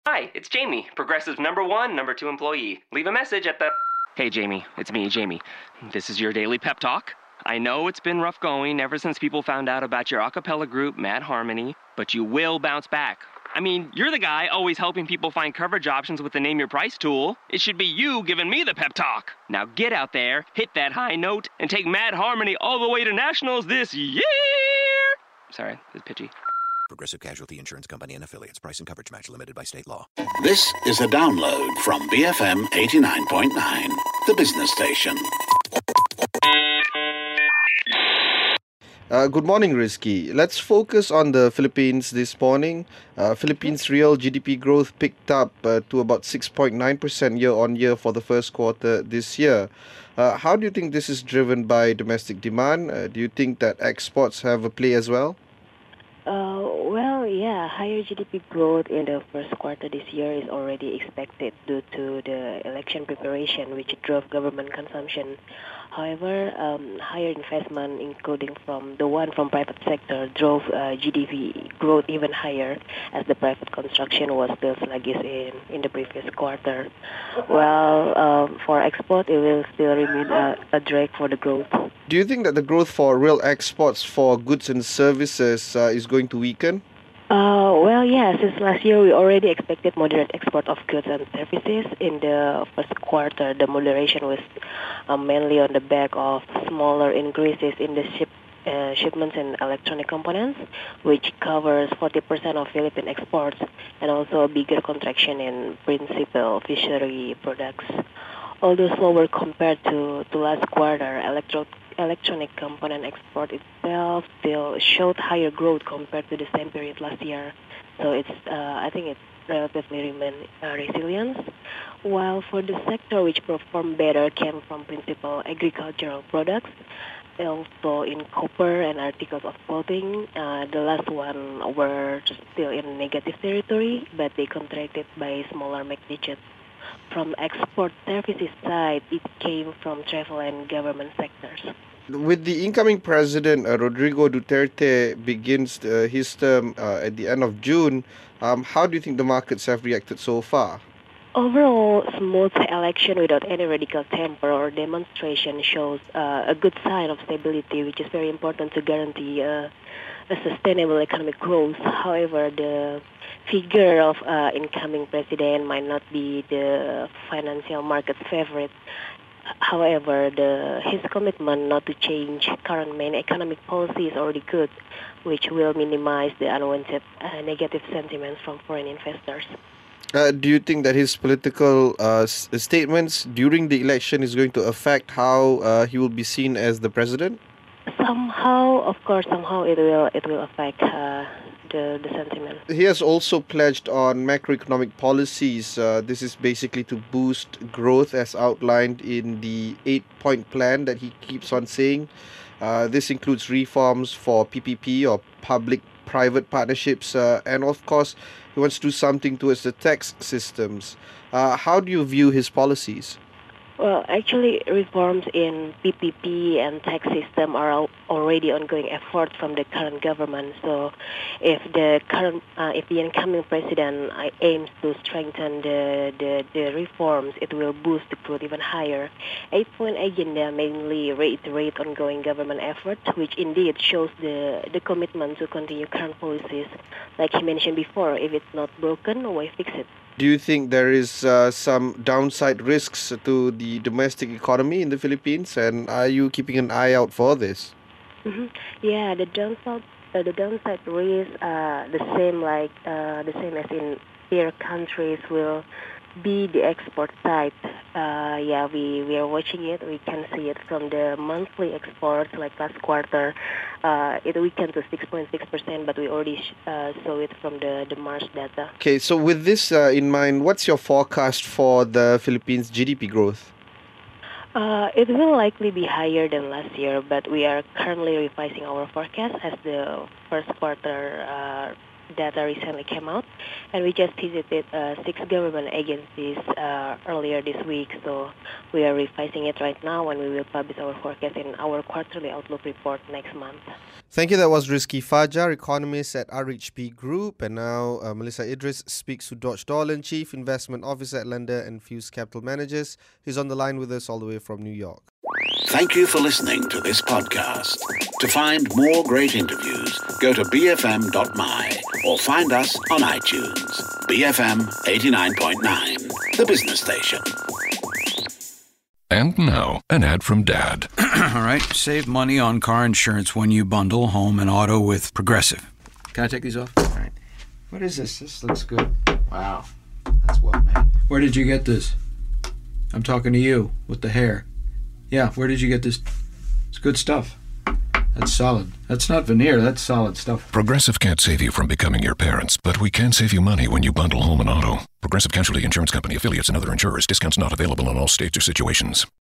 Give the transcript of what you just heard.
Hi, it's Jamie, Progressive number one, number two employee. Leave a message at the. Hey, Jamie, it's me, Jamie. This is your daily pep talk. I know it's been rough going ever since people found out about your a cappella group, Mad Harmony, but you will bounce back. I mean, you're the guy always helping people find coverage options with the Name Your Price tool. It should be you giving me the pep talk. Now get out there, hit that high note, and take Mad Harmony all the way to nationals this year! Sorry, it's pitchy. Progressive Casualty Insurance Company and Affiliates. Price and coverage match limited by state law. This is a download from BFM 89.9, the business station. Good morning, Rizky. Let's focus on the Philippines this morning. Philippines real GDP growth picked up to about 6.9% year on year for the first quarter this year. How do you think this is driven by domestic demand? Do you think that exports have a play as well? Higher GDP growth in the first quarter this year is already expected due to the election preparation, which drove government consumption. However, higher investment, including from the one from private sector, drove GDP growth even higher, as the private construction was still sluggish in the previous quarter. For export, it will still remain a drag for the growth. Do you think that the growth for real exports for goods and services is going to weaken? Since last year we already expected moderate export of goods and services. In the first quarter, the moderation was mainly on the back of smaller increases in the shipments in electronic components, which covers 40% of Philippine exports, and also a bigger contraction in principal fishery products. Although slower compared to last quarter, electronic component export itself still showed higher growth compared to the same period last year. So I think it's relatively remain resilient. While for the sector which performed better came from principal agricultural products, also in copper and articles of clothing. The last one were still in negative territory, but they contracted by smaller magnitude. From export services side, it came from travel and government sectors. With the incoming president, Rodrigo Duterte, begins his term at the end of June, how do you think the markets have reacted so far? Overall, smooth election without any radical temper or demonstration shows a good sign of stability, which is very important to guarantee a sustainable economic growth. However, the figure of incoming president might not be the financial market's favorite. However, his commitment not to change current main economic policy is already good, which will minimize the unwanted negative sentiments from foreign investors. Do you think that his political statements during the election is going to affect how he will be seen as the president? Somehow it will affect the sentiment. He has also pledged on macroeconomic policies. This is basically to boost growth as outlined in the 8-point plan that he keeps on saying. This includes reforms for PPP or public-private partnerships, and of course, he wants to do something towards the tax systems. How do you view his policies? Well, actually, reforms in PPP and tax system are already ongoing efforts from the current government. So, if the incoming president aims to strengthen the reforms, it will boost the growth even higher. 8-point agenda mainly reiterate ongoing government efforts, which indeed shows the commitment to continue current policies. Like he mentioned before, if it's not broken, why fix it? Do you think there is some downside risks to the domestic economy in the Philippines, and are you keeping an eye out for this? Mm-hmm. Yeah, the downside risks the same as in peer countries will be the export side. We are watching it. We can see it from the monthly exports. Like last quarter, it weakened to 6.6%, but we already saw it from the March data. Okay, so with this in mind, what's your forecast for the Philippines GDP growth? It will likely be higher than last year, but we are currently revising our forecast as the first quarter data recently came out, and we just visited 6 government agencies earlier this week. So we are revising it right now, and we will publish our forecast in our quarterly outlook report next month. Thank you. That was Rizky Fajar, economist at RHB Group. And now Melissa Idris speaks to Dodge Dorland, Chief Investment Officer at Lender and Fuse Capital Managers. He's on the line with us all the way from New York. Thank you for listening to this podcast. To find more great interviews, go to bfm.my or find us on iTunes. BFM 89.9, the business station. And now, an ad from Dad. All right, save money on car insurance when you bundle home and auto with Progressive. Can I take these off? All right. What is this? This looks good. Wow, that's well made. Where did you get this? I'm talking to you with the hair. Yeah, where did you get this? It's good stuff. That's solid. That's not veneer, that's solid stuff. Progressive can't save you from becoming your parents, but we can save you money when you bundle home and auto. Progressive Casualty Insurance Company, affiliates, and other insurers. Discounts not available in all states or situations.